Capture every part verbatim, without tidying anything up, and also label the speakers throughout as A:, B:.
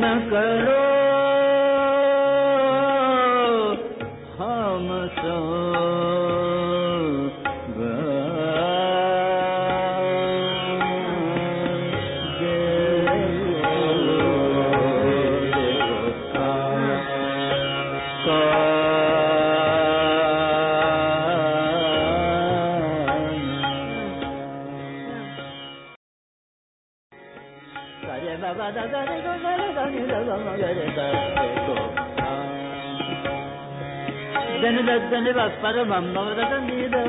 A: न करो हम संग Then the then was paramam no the need of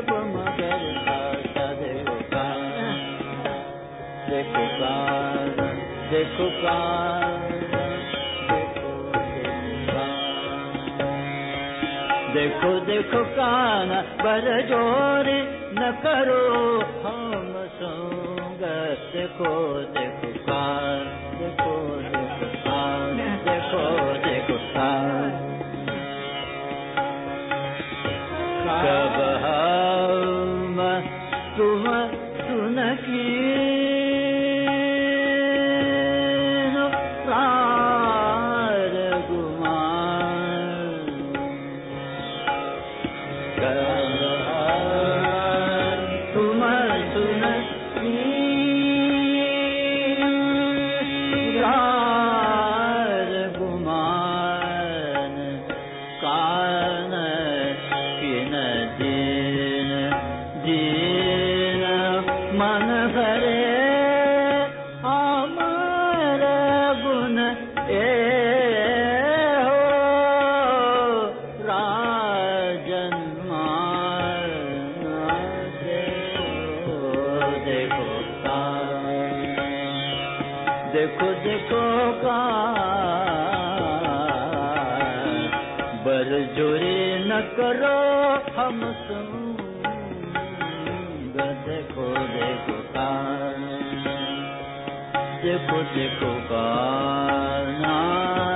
A: देखो कान देखो कान देखो देखो कान बर जोरी न करो हम संग देखो देखो कान देखो देखो कान देखो देखो कान कब हम तुम सुन की देखो देखो का बर जोरी न करो हम संग देखो देखो का देखो देखो का